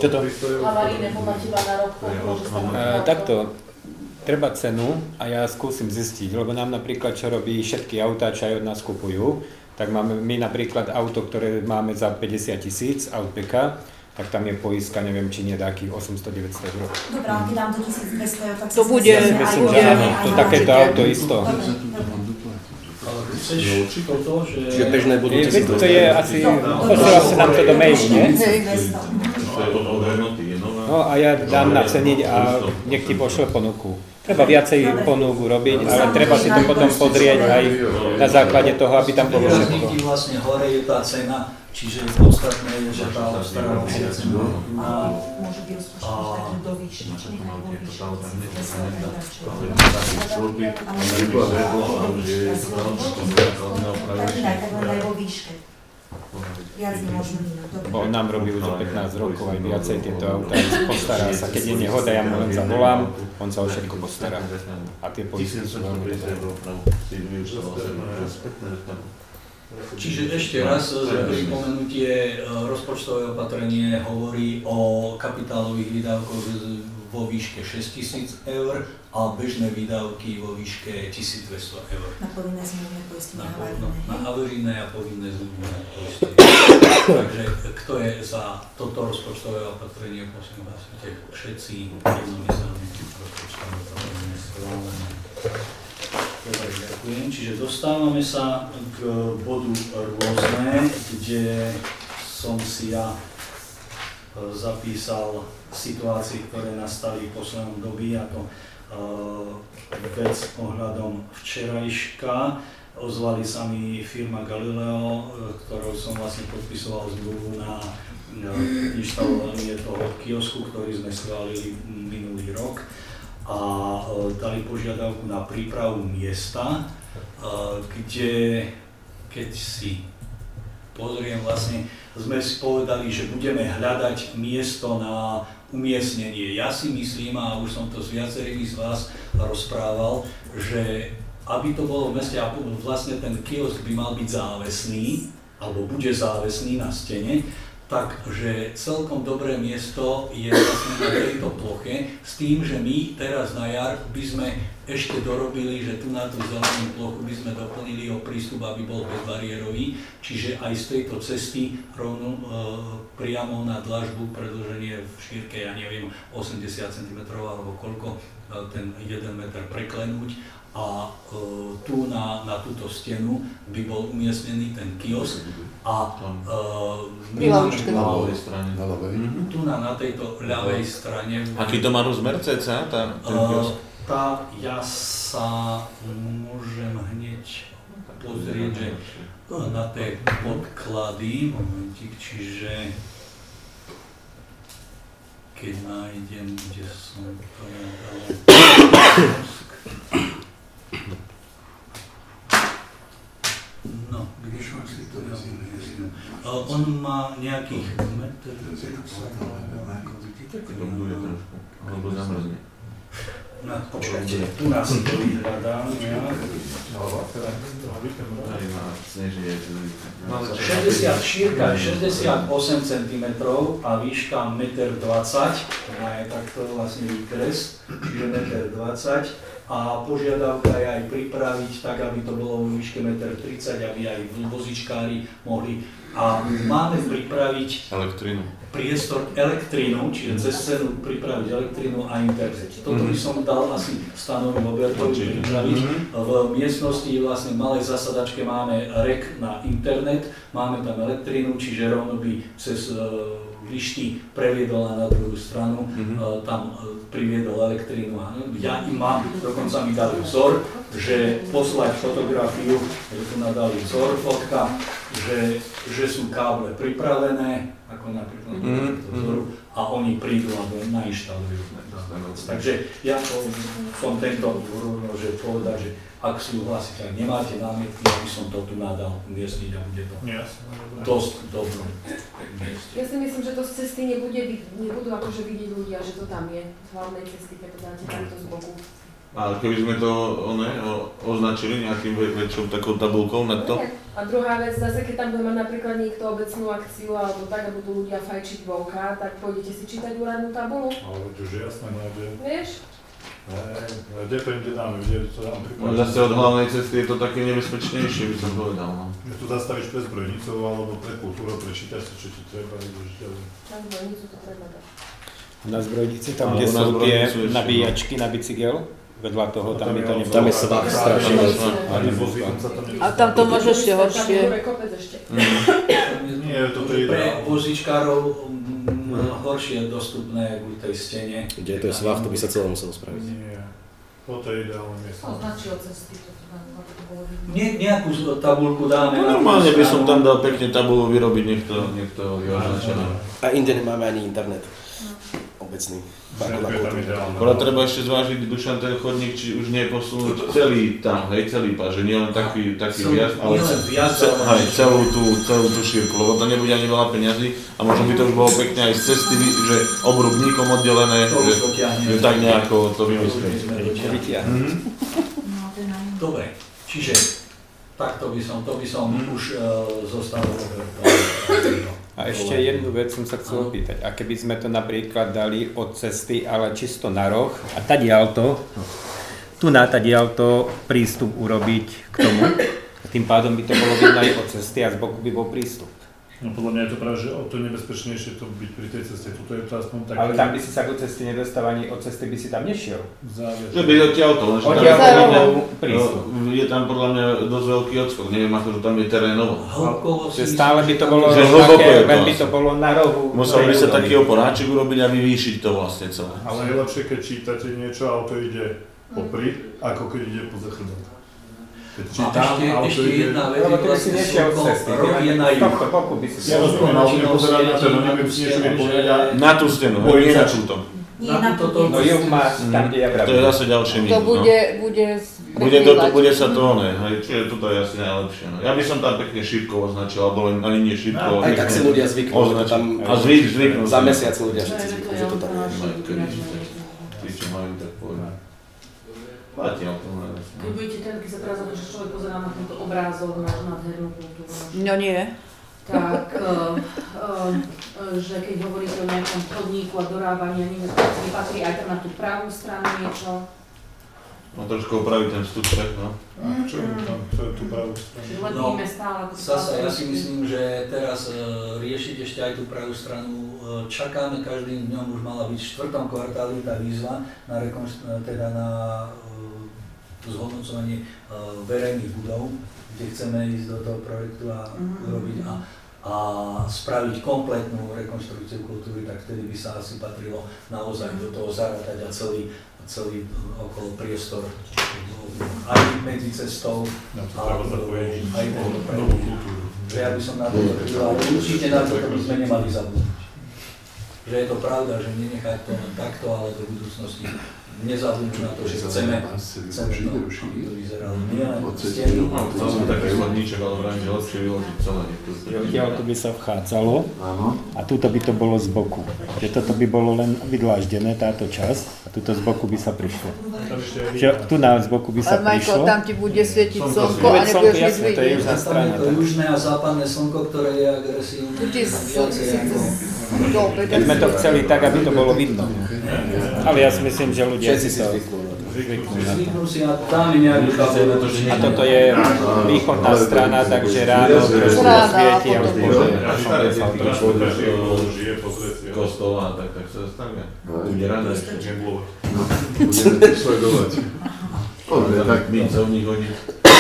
Čo to? Havarijné pomatíva na rok. Takto. Treba cenu a ja skúsim zistiť, lebo nám napríklad, čo robí všetky autá, čo aj od nás kupujú, tak máme my napríklad auto, ktoré máme za 50 000 Outbacka, tak tam je poistka, neviem, či nie takých 800-900 eur. Dobrá, keď dám to 1200 eur, tak to bude, ja myslím, že áno, to takéto auto isto. Ale chceš určiť toto, že... Čiže bežné budúce si to je asi, posielal sa nám to do mailu, nie? No a ja dám naceniť a nech ti pošle ponuku. Treba viacej ponúku robiť, ale treba si to potom pozrieť aj na základe toho, aby tam bolo všetko. Vlastne hore je tá cena, čiže podstatné je, že tá obstarávacia cena a Bo nám robí už 15 rokov aj viacej tieto autá, postará sa, keď je nehoda, ja mu len zavolám, on sa o všetko postará. A tie poistky sú veľmi dobré. Čiže ešte raz za pripomenutie, rozpočtové opatrenie hovorí o kapitálových výdavkoch vo výške 6 000 eur a bežné výdavky vo výške 1200 eur. Na povinné zmluvné poistenie. Na havarijné a povinné zmluvné poistenie. Takže kto je za toto rozpočtové opatrenie, prosím vás, všetci jednomyselne rozpočtové opatrenie schválené. Dobre, ďakujem. Čiže dostávame sa k bodu rôzne, kde som si ja zapísal situácie, ktoré nastali v poslednom dobi, ako vec ohľadom včerajška. Ozvali sa mi firma Galileo, ktorou som vlastne podpisoval zmluvu na inštalovanie toho kiosku, ktorý sme schválili minulý rok, a dali požiadavku na prípravu miesta, kde, keď si pozriem, vlastne sme si povedali, že budeme hľadať miesto na umiestnenie. Ja si myslím, a už som to s viacerými z vás rozprával, že aby to bolo v meste, a vlastne ten kiosk by mal byť závesný, alebo bude závesný na stene, takže celkom dobré miesto je vlastne na tejto ploche, s tým, že my teraz na jar by sme ešte dorobili, že tu na tú zelenú plochu by sme doplnili o prístup, aby bol bezbariérový, čiže aj z tejto cesty rovno priamo na dlažbu predĺženie v šírke, ja neviem, 80 cm alebo koľko, ten 1 meter preklenúť, a tu na túto stenu by bol umiestnený ten kiosk a tu na tejto ľavej strane. Aký to má rozmer cca ten kiosk? Ja sa môžem hneď pozrieť, že na tie podklady, momentík, čiže keď nájdem, kde som to dal. No, kde som si to dal. On má nejakých metr. Alebo zamrzne. No, počkajte, tu nás to vyhľadám nejak. 60, šírka 68 cm a výška 1,20 m, má je takto vlastne výkres, čiže 1,20 m, a požiadavka je aj pripraviť tak, aby to bolo vo výške 1,30 m, aby aj vozičkári mohli. A máme pripraviť priestor elektrínu, čiže cez cenu pripraviť elektrínu a internet. Toto by som dal asi stanovi Robertovi pripraviť. V miestnosti vlastne malej zasadačke máme rek na internet, máme tam elektrínu, čiže rovno by cez lišty previedol na druhú stranu, tam priviedol elektrínu. Ja im mám, dokonca mi dali vzor, že poslať fotografiu, že tu nadali vzor, fotka, že sú káble pripravené, ako napríklad vzoru, a oni prídu a nainštalujú. Takže ja som tento že povedal, že ak súhlasíte, ak nemáte námietky, aby som to tu nadal umiestniť a bude to dosť dobré. Ja si myslím, že to z cesty nebudú akože vidieť ľudia, že to tam je, z hlavnej cesty, keď to dáte tamto z boku. A keby sme to označili nejakým väčšou takou tabulkou na to? A druhá vec, zase keď tam bude mať napríklad niekto obecnú akciu alebo tak, a budú ľudia fajčiť vonka, tak pôjdete si čítať úradnú tabulu? Ale už jasné, nájde. Vieš? Kde to inde dáme, kde to dám príklad. No zase od hlavnej cesty je to také nebezpečnejšie, by som povedal. No. Že tu zastavíš pre zbrojnicou alebo pre kultúru, prečítaš si, čo ti treba, ideš ďalej. Na zbrojnicu to treba dať. Na zbrojnici, tam kde sú tie nabíjačky na bicykel, vedľa toho, tam by to nebolo. Tam je svah strašne. A tam to môže ešte horšie. Tam bude kopec ešte. Nie, toto je pre vozičkárov horšie dostupné k tej stene. Kde to je svah, to by sa celé muselo spraviť. Nie, toto je ideálne miesto. Označí od cesty, to bolo vidno. Nejakú tabulku dáme. No, normálne by som tam dal pekne tabulu vyrobiť, nech to je označené. A inde nemáme ani internet. Obecný. Akorát treba ešte zvážiť, Dušan, ten chodník, či už nie posunúť celý tam, hej, celý pás, že nie len taký viac, ale celú tú šírku, lebo to nebude ani veľa peňazí a možno by to už bolo pekne aj z cesty, že obrubníkom oddelené, že tak nejako to vymyslieť. Dobre, čiže takto by som už zostal A ešte jednu vec som sa chcel opýtať. A keby sme to napríklad dali od cesty, ale čisto na roh a tadiaľto prístup urobiť k tomu, tým pádom by to bolo vidno aj od cesty a z boku by bol prístup. No podľa mňa je to práve, že o to nebezpečnejšie to byť pri tej ceste. Tuto je to aspoň také... Ale tam by si sa do cesty nedostal, ani od cesty by si tam nešiel. Že by odtiaľto, lenže je tam podľa mňa dosť veľký odskok, neviem ako to tam je terénovo. Stále by to bolo len by to bolo na rohu. Musel by sa taký oporáčik urobiť a vyvýšiť to vlastne celé. Ale je lepšie, keď čítate niečo a auto ide popri, ako keď ide po zachrbách. Ešte jedna vec, vlastne rok je na juh. Ja rozumiem, ale budem pozerať na to, neviem si niečo vypovedať a... Na tú stenu, nie na túto. Nie na túto. No juh má tam, kde ja pravím. To je zase ďalšie mýto. To bude sa to hej, čiže toto je asi najlepšie. No. Ja by som tam pekne šípkovo označil, alebo len ani nie šípkovo. Aj tak si ľudia zvyknú. A zvyknú. Za mesiac ľudia všetci zvyknú, že to tam je. Tí, čo majú, tak povedať. Platí o tom, Keď budete ten, keď sa teraz že človek pozerá na tento obrázok, na nádhernú kultúru, No nie. tak, že keď hovoríte o nejakom chodníku a dorábaní, nepatrí aj tam na tú pravú stranu niečo? No trošku opraviť ten vstup prek, no. Čo je tú pravú stranu? Letíme stále ako Zase ja si myslím, že teraz riešiť ešte aj tú pravú stranu. Čakáme, každým dňom už mala byť v 4. kvartáli tá výzva na zhodnocovanie verejných budov, kde chceme ísť do toho projektu a urobiť a spraviť kompletnú rekonštrukciu kultúry, tak vtedy by sa asi patrilo naozaj do toho zarátať a celý okolo priestor aj medzi cestou a aj tento projekt. Že ja by som na toto trval, určite na toto by sme nemali zabudnúť. Že je to pravda, že nenechať to takto, ale do budúcnosti nezabudnúť na to, že chceme to, aby to vyzeralo. Nie len steny. Chcel som taký chodníček, ale vrajím, že lepšie vyložiť celé. Odtiaľ to by sa vchádzalo a tuto by to bolo z boku. Že toto by bolo len vydláždené, táto časť, a tuto z boku by sa prišlo. Že tu z boku by sa prišlo. Majko, tam ti bude svietiť slnko a nebudeš nič vidieť. To je južná strana. To južné a západné slnko, ktoré je agresívne. Keď sme to chceli tak, aby to bolo vidno. Ale ja si myslím, že ľudia si to zvyknú na to. A toto je východná strana, takže ráno trošku svieti a už kostola, tak sa stane. Bude ráno ešte. Budeme sledovať. Tak my sa v nich hodí.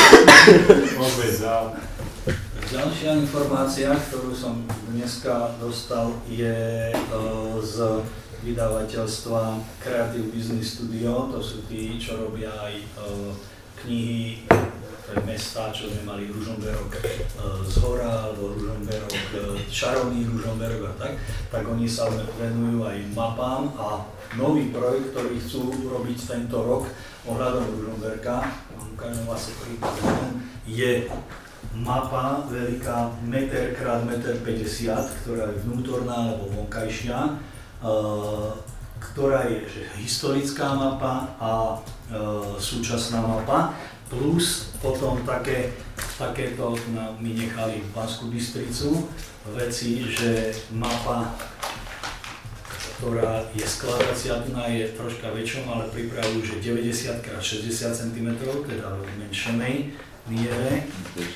Ďalšia informácia, ktorú som dneska dostal, je z vydavateľstva Creative Business Studio. To sú tí, čo robia aj knihy pre mesta, čo sme mali Ružomberok z hora, alebo Ružomberok, čarovný Ružomberok a tak. Tak oni sa venujú aj mapám a nový projekt, ktorý chcú robiť tento rok ohľadom Ružomberka, ukážem vlastne príklad, je mapa veľká 1 x 1,50 m, ktorá je vnútorná alebo vonkajšia, ktorá je že historická mapa a súčasná mapa, plus potom takéto my nechali Banskú Bystricu veci, že mapa, ktorá je skladacia, je troška väčšom, ale pripravujú, že 90x60 cm, teda v menšej miere.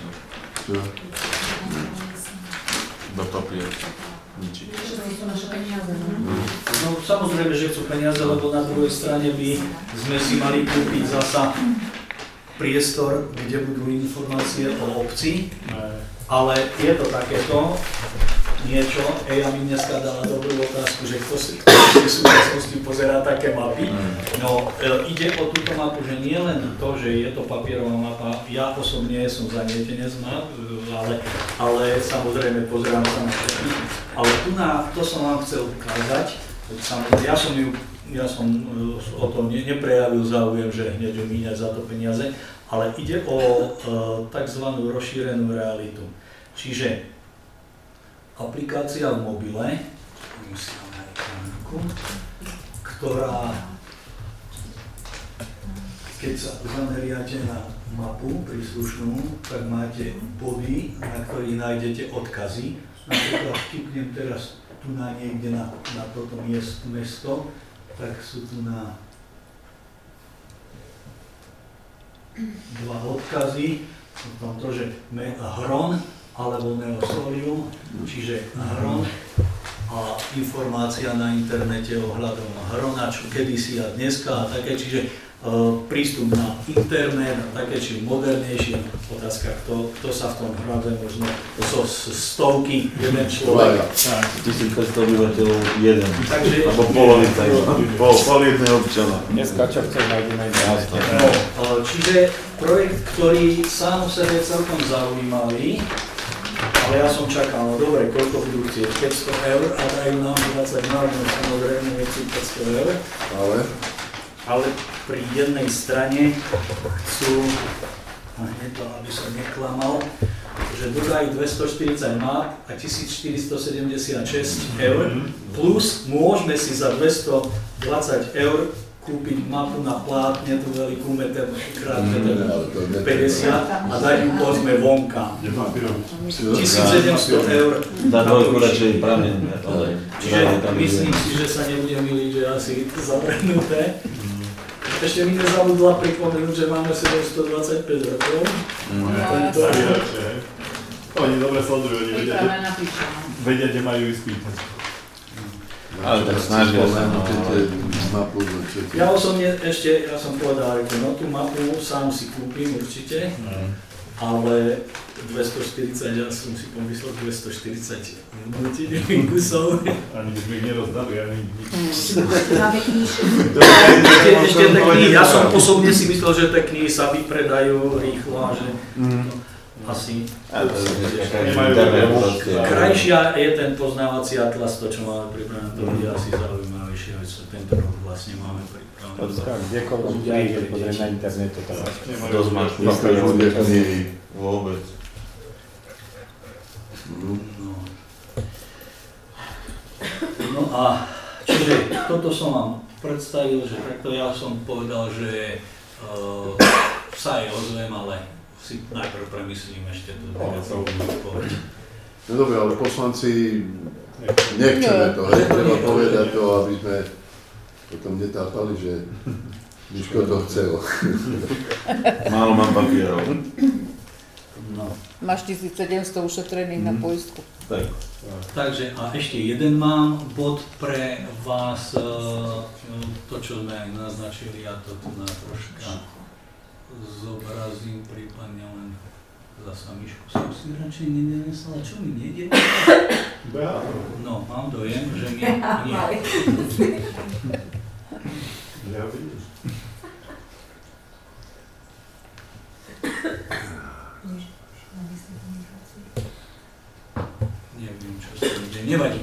Do papier. No samozrejme, že chcú peniaze, lebo na druhej strane by sme si mali kúpiť zasa priestor, kde budú informácie o obci, ale je to takéto niečo. Eja mi dneska dala dobrú otázku, že kto si v súčasnosti pozerá také mapy. No, ide o túto mapu, že nie len to, že je to papierová mapa, ja osobne som zanietenec map, ale samozrejme pozerám sa na všetky. Ale tu to som vám chcel ukázať, samozrejme, ja som o to neprejavil záujem, že hneď míňať za to peniaze, ale ide o tzv. Rozšírenú realitu. Čiže aplikácia v mobile, ktorá, keď sa zameriate na mapu príslušnú, tak máte body, na ktorých nájdete odkazy. Napríklad vtipnem teraz tu na niekde na toto mesto, tak sú tu na dva odkazy, to, že Hron alebo Neosolium, čiže Hron a informácia na internete ohľadom Hrona, čo kedysi a dneska a také, čiže prístup na internet a také, či modernejšie. Otázka, kto sa v tom hrabe možno, to sú stovky, jeden človek. 1500 obyvateľov, jeden, takže, alebo polovica, pol jedného občana. Dneska čo chcem nájdeme internete. Čiže projekt, ktorý sám o sebe celkom zaujímavý, ale ja som čakal, no dobre, koľko budú chcieť, 500 eur a dajú nám 20 národov, samozrejme nechcú 500 eur. Ale pri jednej strane sú, a hneď to, aby som neklamal, že dodajú 240 map a 1476 eur, plus môžeme si za 220 eur kúpiť mapu na plátne, tú veľkú meter krát meter 50 a dať ju povedzme vonka. 1700 eur. Dá dvojku radšej pramen. Myslím si, že sa nebudem miliť, že asi zavrenuté. Ešte mi nezabudla pripomenúť, že máme 725 rokov. Oni dobre sledujú, oni vedia, kde majú vyspýtať. Ale tak snažia sa. Ja osobne ešte, ja som povedal, no tú mapu sám si kúpim určite, ale 240, ja som si pomyslel 240 vnútinových kusov. Ani by sme ich nerozdali, ani ešte tie knihy, ja som osobne si myslel, že tie knihy sa vypredajú rýchlo a že asi krajšia je ten poznávací atlas, to čo máme pripravené, to bude asi zaujímavejšie, veď tento rok vlastne máme pripravené. Kdekoľvek príde, pozrieť na internete, to dosť máš papierových vôbec. No a čiže toto som vám predstavil, že takto ja som povedal, že sa aj ozvem, ale si najprv premyslím ešte tú odpoveď. No dobre, ale poslanci nechceme to, hej, treba povedať to, aby sme potom netápali, že Miško to chcel. Málo mám papierov. No. Máš 1700 ušetrených na poistku. Tak. Takže a ešte jeden mám bod pre vás, to čo sme aj naznačili, ja to tu na troška zobrazím, prípadne len zasa Mišku som si radšej nenesla, čo mi nejde? No, mám dojem, že mi nie. Ja vidíš. Neviem, čo sa ide, nevadí.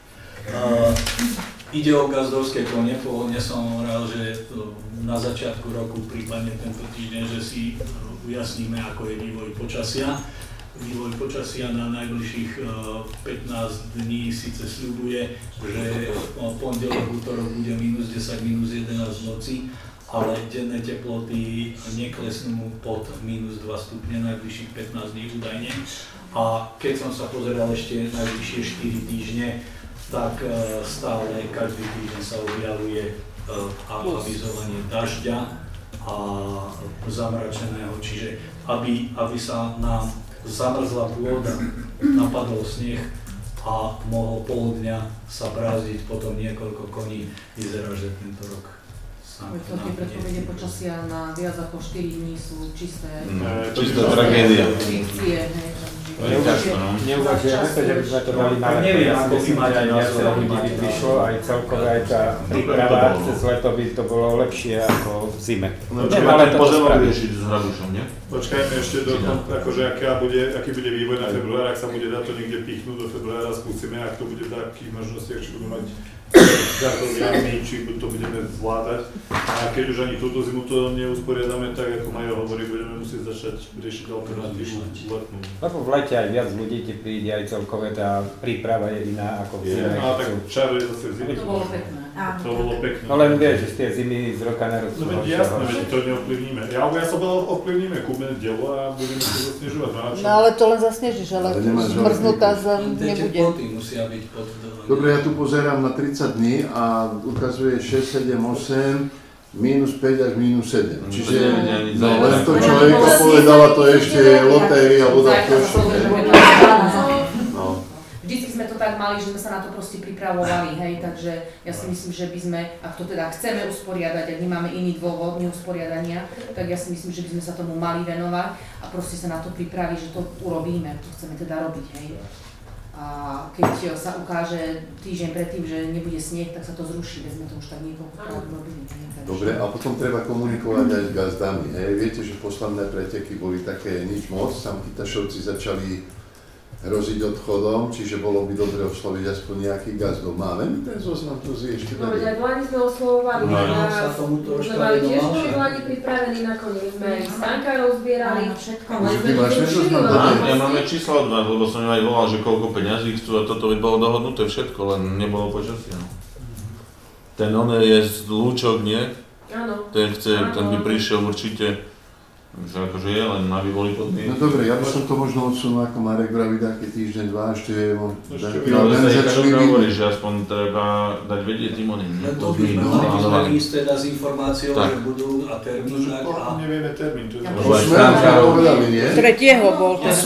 Ide o gazdovské kone, pôvodne som hovoril, že na začiatku roku, prípadne tento týždeň, že si ujasníme, ako je vývoj počasia. vývoj počasia na najbližších 15 dní síce sľubuje, že pondelok, útorok bude minus 10, minus 11 v noci, ale denné teploty neklesnú pod minus 2 stupne najbližších 15 dní údajne. A keď som sa pozeral ešte najbližšie 4 týždne, tak stále každý týždeň sa objavuje avizovanie dažďa a zamračeného, čiže aby sa nám zamrzla pôda, napadol sneh a mohol pol dňa sa bráziť potom niekoľko koní, vyzerá, že tento rok sa Tie predpovede počasia na viac ako 4 dní sú čisté. Čistá tragédia. Fikcie, Neuvažujeme to, že by sme to mali na leto. Ja si myslím, že aj viac ľudí by prišlo, aj celkové aj tá príprava cez leto by to bolo lepšie ako v zime. No čo má ten pozemok riešiť s Hrabušom, nie? Počkajme ešte akože aký bude vývoj na február, ak sa bude dať to niekde pichnúť do februára, skúsime, ak to bude v takých možnostiach, či budú mať gardoviami, či to budeme zvládať. A keď už ani túto zimu to neusporiadame tak, ako Majo hovorí, budeme musieť začať riešiť alternatívu letnú. Lebo v lete aj viac ľudí ti príde, aj celkové tá príprava je iná ako v zime. No tak čaro je zase v zime. To bolo pekné. To bolo pekné. No len vieš, že z tie zimy z roka na rok sú no jasné, že to neovplyvníme. Ja som bol ovplyvníme, kúpime dielo a budeme sa zasnežovať. No ale to len zasnežíš, ale zmrznutá zem nebude. Teploty musia byť pod... Dobre, ja tu pozerám na 30 dní a ukazuje 6, 7, 8, minus 5 až minus 7. Čiže len to človeka povedala, to ešte lotéria, alebo to ešte. Vždycky sme to tak mali, že sme sa na to proste pripravovali, hej, takže ja si myslím, že by sme, ak to teda chceme usporiadať, ak nemáme iný dôvod neusporiadania, tak ja si myslím, že by sme sa tomu mali venovať a proste sa na to pripraviť, že to urobíme, to chceme teda robiť, hej. A keď sa ukáže týždeň predtým, že nebude sneh, tak sa to zruší, veď sme to už tak niekoľkokrát robili. Dobre, a potom treba komunikovať aj s gazdami, hej. Viete, že posledné preteky boli také nič moc, tam Kytašovci začali hroziť odchodom, čiže bolo by dobre osloviť aspoň nejakých gazdov. Máme my ten zoznam, to si ešte no, veď aj v Lani sme oslovovali, sme mali tiež boli v Lani pripravení nakoniec, sme aj stankárov zbierali, všetko, len sme to zrušili. Ja máme čísla od vás, lebo som im aj volal, že koľko peňazí chcú a toto by bolo dohodnuté všetko, len nebolo počasia. Ten je z Lúčok, nie? Áno. Ten by prišiel určite. Že akože je, len aby boli podmienky. No dobre, ja by som to možno odsunul ako Marek vraví taký týždeň, dva, ešte hovorí, že aspoň treba dať vedieť tým oným. To by sme ísť teda s informáciou, že budú a termín a... Nevieme termín, to je... 3. bol ten.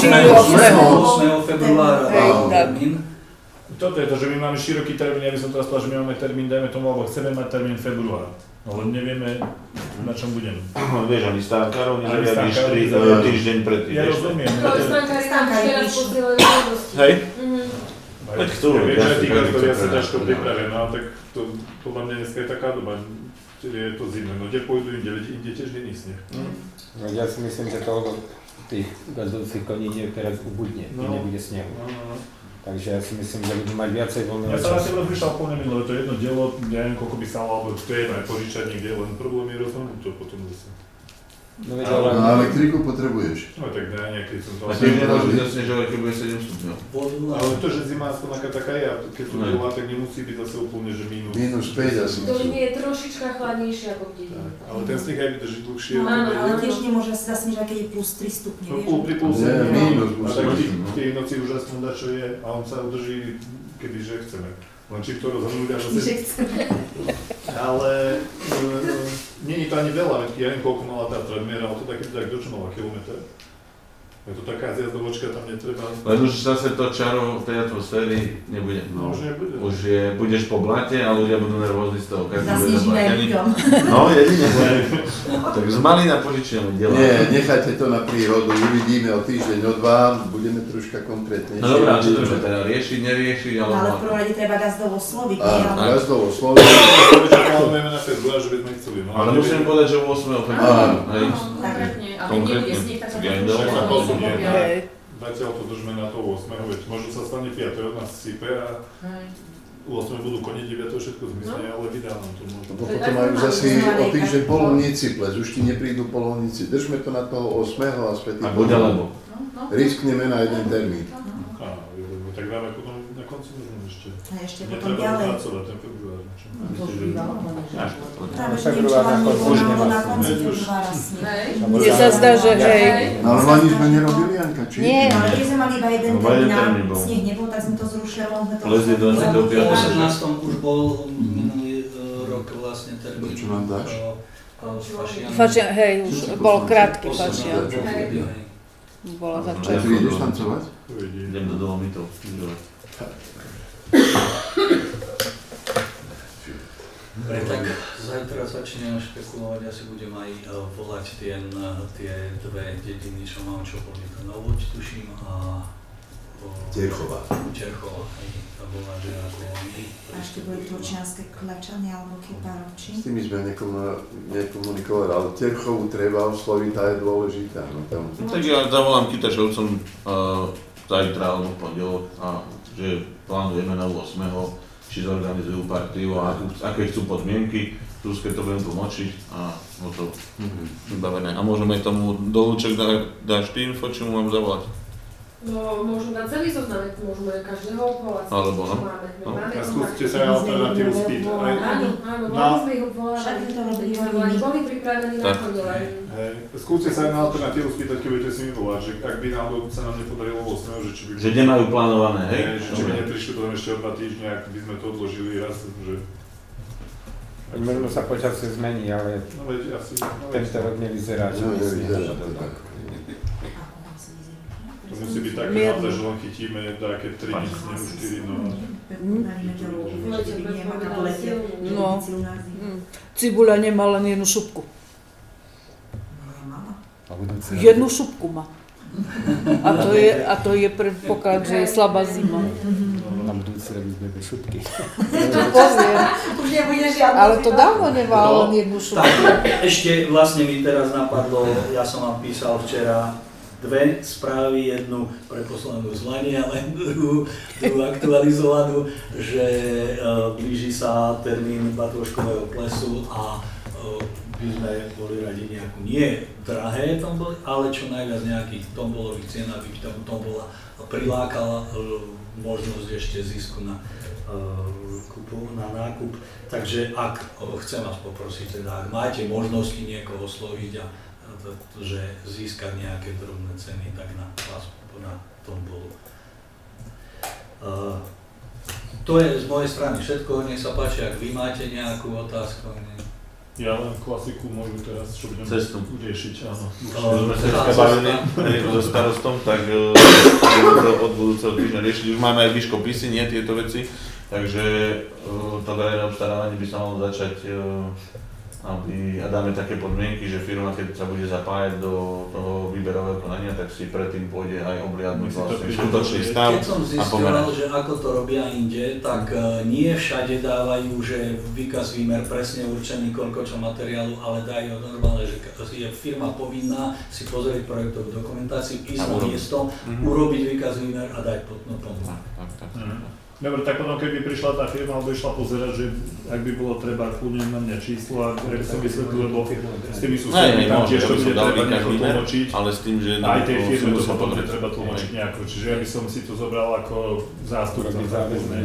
8. februára termín. Toto je to, že my máme široký termín, ja by som teraz povedal, že my máme termín, dajme tomu, alebo chceme mať termín február. Ale nevieme, na čom budeme. Vieš, ani stánkárov nezariadíš týždeň predtým. Ja rozumiem. Ale stánkári tam ešte raz posielajú vedomosti. Hej? Veď chcú. Ja viem, že tí gazdovia sa ťažko pripravia, no tak to podľa mňa dneska je taká doba, čiže je to zimné. No kde pôjdu inde tiež není sneh. Ja si myslím, že to tých gazdovských koní teraz ubudne, keď nebude snehu. Takže ja si myslím, že budú mať viacej voľného času. Ja sa na teba prišla úplne minulé, to je jedno dielo, neviem koľko by sa alebo to je jedno aj požičať niekde, len problém je rozhodnúť to potom zase. No elektriku potrebuješ. No tak dá nejaký som to... A ty môžeš zasnežovať, keď bude 7 stupňov. Ale to, že zima aspoň taká je, a keď to bola, tak nemusí byť zase úplne, že minus... Minus 5 asi. To nie je trošička chladnejšie ako v dedine. Ale ten sneh aj vydrží dlhšie. Áno, ale tiež nemôže sa zasnežovať, keď je plus 3 stupne. No pri plus 7, a tak v tej noci už aspoň dačo je a on sa udrží, kebyže chceme. Len či to rozhodnúť a zase... Ale nie je to ani veľa, ja neviem koľko mala tá trojmiera, ale to tak do čo mala kilometr. Je to taká zjazdovočka, tam netreba... Len už zase to čaro v tej atmosféry nebude. No už nebude. Už budeš po blate a ľudia budú nervózni z toho, každý bude zablatený. No jedine. Tak z malina požičiame diela. Nie, nechajte to na prírodu, uvidíme o týždeň, o dva, budeme troška konkrétnejšie. No dobrá, či to teda riešiť, neriešiť, ale... Ale v prvom rade treba gazdovo sloviť. Áno, gazdovo sloviť. Plánujeme na február, že by sme chceli. Ale musím povedať, že 8. februára. Konkrétne, ale nebude sneh, tak sa to Zatiaľ to držme na to 8. veď možno sa stane 5. od nás sype a 8. budú koni, 9. všetko zmizne, ale vydá nám to možno. Lebo potom majú zase o týždeň polovníci ples, už ti neprídu polovníci. Držme to na toho 8. a späť. A buď alebo. No, riskneme na jeden termín. Tak dáme potom na konci možno ešte. A ešte potom ďalej. Netreba pracovať ten február. To už bývalo. Práve, že neviem, čo vám nebolo na konci februára sneh. Mne sa zdá, že hej. Ale Lani sme nerobili, Janka, či? Nie, ale keď sme mali iba jeden termín, sneh nebol, tak sme to zrušili, lebo sme to... Les je 25. V 18. už bol minulý rok vlastne termín. Čo nám dáš? Fašian, hej, už bol krátky fašian. Bola A začať. ty ideš tancovať? Idem do Dolomitov. Tak zajtra začnem špekulovať, asi budem aj volať tie dve dediny, čo mám, čo boli to Novoč, tuším, a Terchova. hej, to bola, že ako oni. A ešte boli turčianske klečany alebo keparovči. S tými sme nekomunikovali, ale Terchovu treba osloviť, tá je dôležitá. No, tam. Tak ja zavolám Kytašovcom zajtra alebo v pondelok, že plánujeme na 8. či zorganizujú partiu a aké chcú podmienky, Zuzke to budem tlmočiť a to vybavené. A môžeme aj tomu Dolúček dáš ty info, či mu mám zavolať? No, môžu na celý zoznam, môžeme každého obvolať, alebo, čo máme. A skúste sa aj alternatívu spýtať. Áno, môžeme ich obvolať, aby boli pripravení na chodole. Skúste sa aj na alternatívu spýtať, keď budete si mi volať, že ak by náhodou sa nám nepodarilo 8. že či by... Že nemajú plánované, hej? Či by neprišli potom ešte o 2 týždne, ak by sme to odložili raz, že... Možno sa počasie zmení, ale tento rok nevyzerá, že to musí byť také naozaj, že len chytíme také 3 dní snehu, 4 No. Cibuľa nemá len jednu šupku. Jednu šupku má. A to je predpoklad, že je slabá zima. Na budúci rok sme bez šupky. To poviem. Už nebude žiadna. Ale to dávno nemá len jednu šupku. Tak, ešte vlastne mi teraz napadlo, ja som vám písal včera 2 správy, jednu pre poslanú z Lani a len druhú aktualizovanú, že blíži sa termín Batôžkového plesu a by sme boli radi nejakú, nie drahé tomboly, ale čo najviac nejakých tombolových cien, aby tombola prilákala možnosť ešte zisku na nákup. Takže ak chcem vás poprosiť, teda ak máte možnosti niekoho osloviť a že získať nejaké drobné ceny, tak na vás na tombolu. To je z mojej strany všetko, nech sa páči, ak vy máte nejakú otázku. Ja len klasiku môžu teraz, čo budem riešiť, áno. Už sme sa bavili so starostom, tak od budúceho týždňa riešiť. Už máme aj výškopisy, nie tieto veci, takže to verejné obstarávanie by sa malo začať a dáme také podmienky, že firma, keď sa bude zapájať do toho výberového konania, tak si predtým pôjde aj obliadnuť vlastne skutočný stav. Keď som zistil, že ako to robia inde, tak nie všade dávajú, že výkaz výmer presne určený, koľko čo materiálu, ale dajú normálne, že je firma povinná si pozrieť projektovú dokumentáciu, ísť na miesto, urobiť výkaz výmer a dať pod pomoc. Dobre, tak potom keby prišla tá firma, alebo išla pozerať, že ak by bolo treba kľudne na mňa číslo, a ja by som vysvetlil, lebo s tými susedmi tam tiež to bude treba nejako tlmočiť. Ale s tým, že aj tej firme to potom bude treba tlmočiť nejako, čiže ja by som si to zobral ako zástupca záväzné.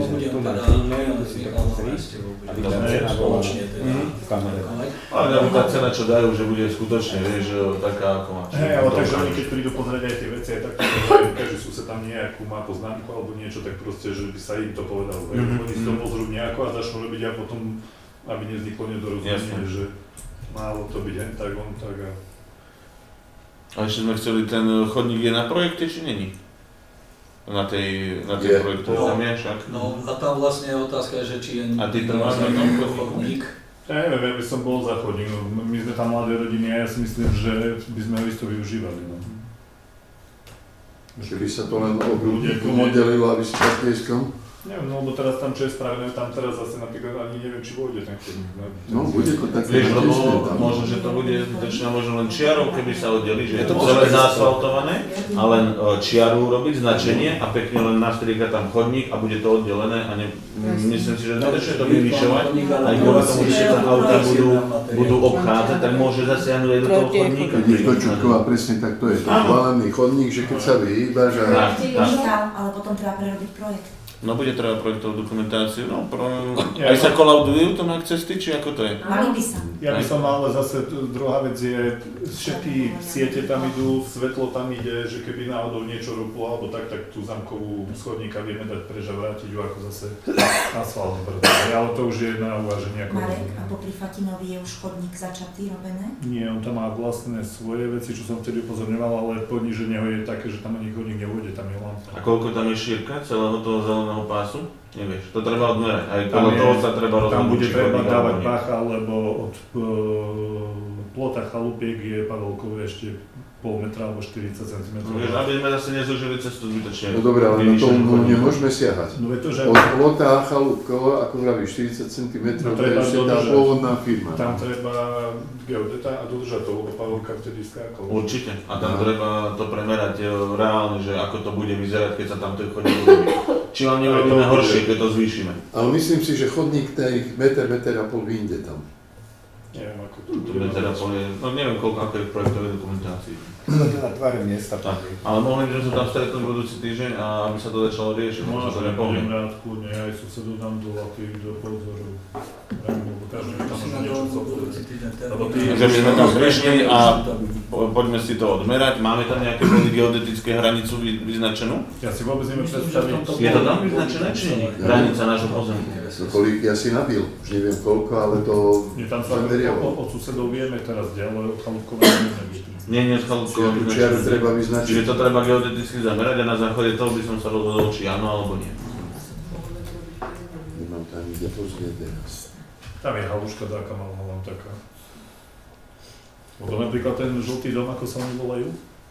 Ale tá cena, čo dajú, že bude skutočne, vieš, taká ako má. Hej, ale takže oni keď prídu pozrieť aj tie veci, aj tak každý sused tam nejakú má poznámku alebo niečo, tak proste, že by sa im to povedalo. Oni si to pozrú nejako a začnú robiť a potom, aby nevzniklo nedorozumenie, že málo to byť hen tak, on tak a... A ešte sme chceli, ten chodník je na projekte, či není? Na tej projekte tam je však? No a tam vlastne je otázka, že či je... A ty to máš na tom chodník? Ja neviem, ja by som bol za chodník, my sme tam mladé rodiny a ja si myslím, že by sme ho isto využívali. No. Keby sa to len obľúdnikom oddelilo, aby si tak tieskom? Neviem, no lebo teraz tam, čo je spravené, tam teraz zase napríklad ani neviem, či vôjde ten chodník. No, bude to také. Vieš, lebo možno, že to bude zbytočné, možno len čiarou, keby sa oddeli, že je to celé zaasfaltované a len čiaru urobiť, značenie a pekne len nastriekať tam chodník a bude to oddelené a myslím si, že zbytočne to vyvyšovať, aj kvôli tomu, že sa auta budú obchádzať, tak môže zasiahnuť aj do toho chodníka. To Čutková, presne tak to je. To zvládaný chodník, že keď sa vyhýbaš a... Ale potom treba prerobiť projekt. No bude treba projektovú dokumentáciu, no aj sa kolaudujú to na cesty, či ako to je? Mali by sa. Ja by som mal, ale zase druhá vec je, všetky siete tam idú, svetlo tam ide, že keby náhodou niečo rúplo alebo tak tú zamkovú schodníka vieme dať preč a vrátiť ju ako zase asfalt. Ale to už je na uváženie. Marek, a popri Fatinovi je už chodník začatý, robené? Nie, on tam má vlastné svoje veci, čo som vtedy upozorňoval, ale poníže neho je také, že tam ani chodník nevôjde, tam je lampa. A koľko tam je šírka celého toho zeleného pásu? Nevieš, to treba odmerať, aj podľa toho sa treba rozhodnúť. Tam bude treba dávať bacha, lebo od plota chalupiek je Pavelkové ešte pol metra alebo 40 cm. Vieš, aby sme zase nezúžili cestu zbytočne. No dobré, ale na to nemôžeme siahať. No to, že... Od plota Chalúbkova, ako vravíš, 40 cm, to je ešte tá pôvodná firma. Tam treba geodeta a dodržať to, lebo Pavelka vtedy skákal. Určite. A tam treba to premerať reálne, že ako to bude vyzerať, keď sa tam ten chodník urobí. Či vám neurobíme horšie, keď to zvýšime. Ale myslím si, že chodník tej meter a pol vyjde tam. Neviem, ako to bude. No neviem, koľko je v projektovej dokumentácii. Na tváre miesta. Ale mohli by sme sa tam stretnúť budúci týždeň a aby sa to začalo riešiť, možno sa to nepohne. Môžem rád kľudne, aj susedu dám do laty, do pozoru. Každý tam možno niečo budúci týždeň. Takže by sme tam prišli a poďme si to odmerať. Máme tam nejaké geodetické hranicu vyznačenú? Ja si vôbec neviem predstaviť. Je to tam vyznačené, či nie? Hranica nášho pozemku. Koľko ja si nabil, už neviem koľko, ale to... Tam sa od susedov vieme teraz ďalej, od Chalúbkova nevieme. Nie, od Chalúbkova vyznačiť. Čiže to treba geodeticky zamerať a na základe toho by som sa rozhodol, či áno alebo nie. Nemám tam ide pozrieť teraz. Tam je haluška taká malá taká. Lebo napríklad ten žltý dom, ako sa oni volajú?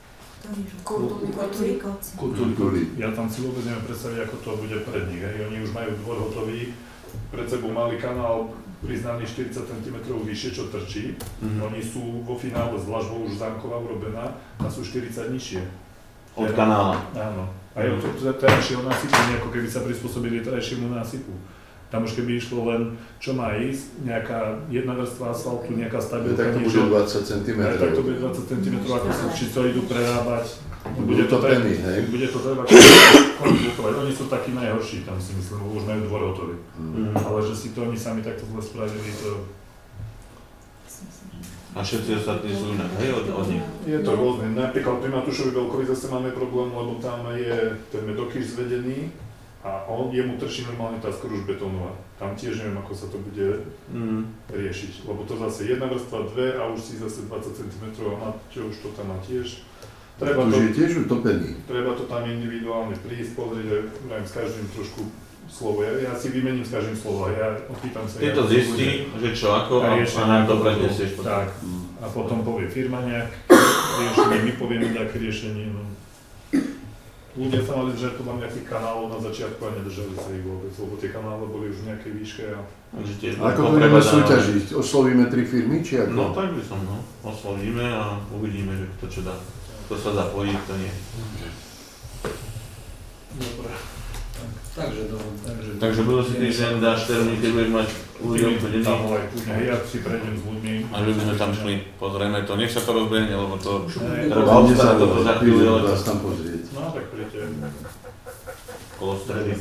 Kultúry. Ja tam si vôbec neviem predstaviť, ako to bude pred nich. Oni už majú dvor hotový, pred sebou malý kanál priznaný 40 cm vyššie, čo trčí. Oni sú vo finále s dlažbou už zámková urobená a sú 40 nižšie. Od kanála. Áno. A je to terajšieho násypu, ako keby sa prispôsobili terajšiemu násypu. Tam už keby išlo len, čo má ísť, nejaká jedna vrstva asfaltu, nejaká stabilka. Tak to bude 20 cm. Tak to bude 20 cm, ako sa či to idú prerábať. Bude to treba konzultovať. Oni sú takí najhorší, tam si myslím, lebo už majú dvor hotový. Ale že si to oni sami takto zle spravili, to... A všetci ostatní sú inak, hej, od nich? Je to rôzne. Napríklad pri Matúšovi Veľkovi zase máme problém, lebo tam je ten medokyš zvedený a jemu trčí normálne tá skruž betónová. Tam tiež neviem, ako sa to bude riešiť, lebo to zase jedna vrstva, dve a už si zase 20 cm a Matúš už to tam má tiež. Treba to, je tiež utopený. Treba to tam individuálne prísť, pozrieť aj s každým trošku slovo. Ja si vymením s každým slovo, ja opýtam sa. Ty to zistí, že čo ako a nám to prednesieš. Tak. A potom povie firma nejaké riešenie, my povieme nejaké riešenie. No. Ľudia sa mali držať podľa nejakých kanálov na začiatku a nedržali sa ich vôbec, lebo tie kanály boli už v nejakej výške. Ako to budeme súťažiť? Oslovíme 3 firmy, či ako? No tak by som, oslovíme a uvidíme, že kto čo dá. Kto sa zapojí, kto nie. Dobre. Takže budúci týždeň dáš termín, keď budeš mať ľuďom vedený. Ja si prejdem s ľuďmi. A že by sme tam šli, pozrieme to, nech sa to rozbehne, lebo to treba obstarať toto za chvíľu. Ale vás tam pozrieť. No tak príďte. Kolo stredy.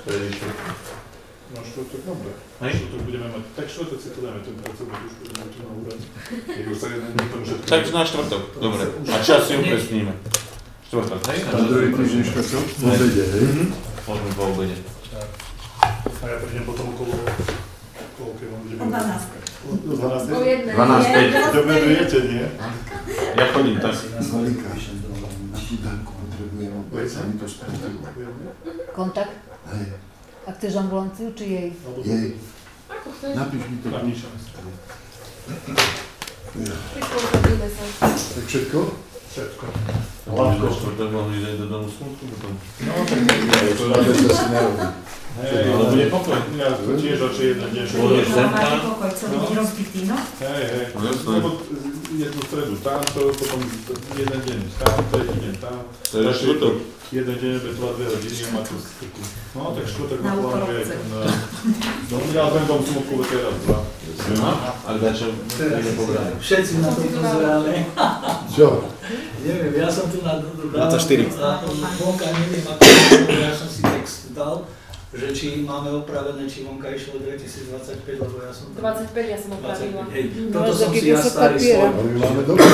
No štvrtok, dobre. Štvrtok budeme mať, tak štvrtok si to dáme, ten pracovník už budeme tu na úrad. Tak na štvrtok, dobre. A čas si upresníme. Štvrtok, hej? Na druhý týždeň štvrtok? Po obede, hej? Môžeme po obede. A ja prídem potom okolo keď vám budeme... O 12. O 12. 12. Dobedujete, nie? Ja chodím tak. Zvolíka, na chudánku potrebujem, sa mi to stratilo. Kontakt? Hej. A chceš ambulanciu, či jej? Jej. Napíš mi to. Napíšem. Tak všetko? Všetko. Hlavko. Tak mohli ísť aj do domu smutku potom. No, tak nie, to si nerobí. Hej, ale bude pokoj. Ja to tiež radšej jeden deň. Máte pokoj, celý deň rozbitý, no? Hej. Lebo jednu stredu tamto, potom jeden deň tam, tretí deň tam. To je štvrtok. Jeden deň bez 2 hodiny a máte strku. No, tak štvrtok na pláne. Ja ten dom smutku teraz 2. A dačo ide pobrať. Všetci na to pozeráme. Čo? Neviem, ja som tu na 24. Vonka neviem, ako ja som si text dal, že či máme opravené, či vonka išlo 2025, lebo ja som... 25 ja som opravila. Hej, toto som si ja starý svoj. Ale my máme dobre.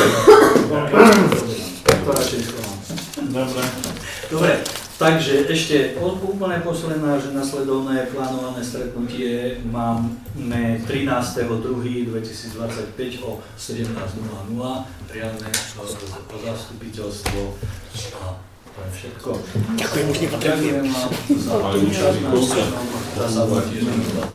To radšej schovám. Dobre, takže ešte úplne posledná, že nasledovné plánované stretnutie máme 13.2.2025 o 17:00, riadne zastupiteľstvo a to je všetko. Ďakujem, už nepotrebujem. Ďakujem vám za účasť.